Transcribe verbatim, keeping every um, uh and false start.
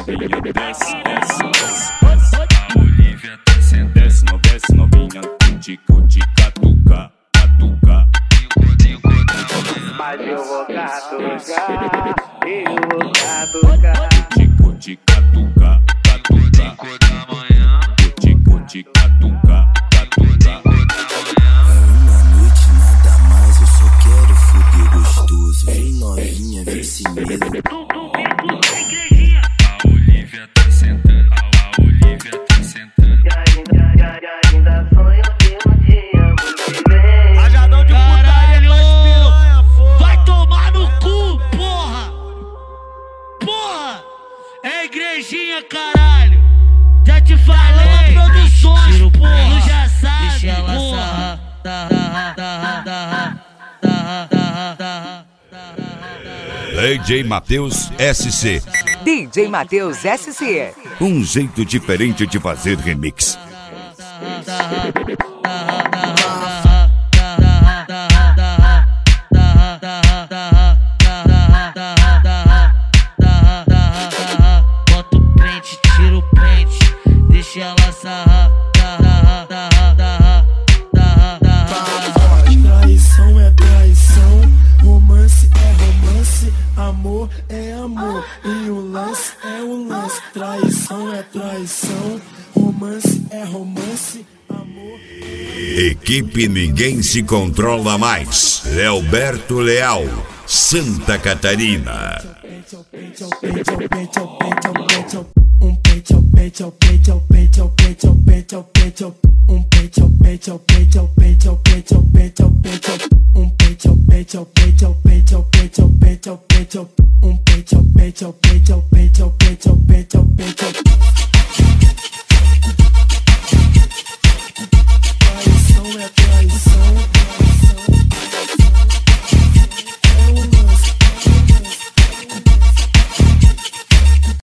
novinha, desce, desce, desce. A Olivia tá sentando. Desce, no, desce, novinha, cuti, cuti, catuca, catuca. Mas eu vou catucar, eu vou catucar. Cuti, cuti, catuca, catuca. Cuti, cuti, catuca, catuca. Uma noite nada mais, eu só quero fuder gostoso. Vem novinha, vem sem medo. A Olivia tá sentando, a Olivia tá sentando. Ainda sonho que um dia você vem. Rajadão de putaria pras piranha, porra. Vai tomar no cu, porra! Porra! É igrejinha, caralho! Já te falei! Produções, Tiro porra! print, Tu já sabe, deixa ela porra! sarrar, sarrar, sarrar, sarrar, sarrar, sarrar, sarrar. D J Matheus S C. D J Matheus S C. Um jeito diferente de fazer remix. Bota o print, tira o print, deixa ela sarrar, sarrar, sarrar, sarrar, sarrar, sarrar. Traição é traição, romance é romance, amor é amor, e o lance é o lance. Traição é traição, romance é romance, amor. Equipe Ninguém Se Controla Mais. Leoberto Leal, Santa Catarina. Um peito ao peito ao peito ao peito ao peito ao peito ao peito. Um peito ao peito ao peito ao peito ao peito ao peito ao peito. Um peito ao peito ao peito ao peito ao peito ao peito ao peito. Um peito ao peito ao peito ao peito ao peito ao peito ao peito.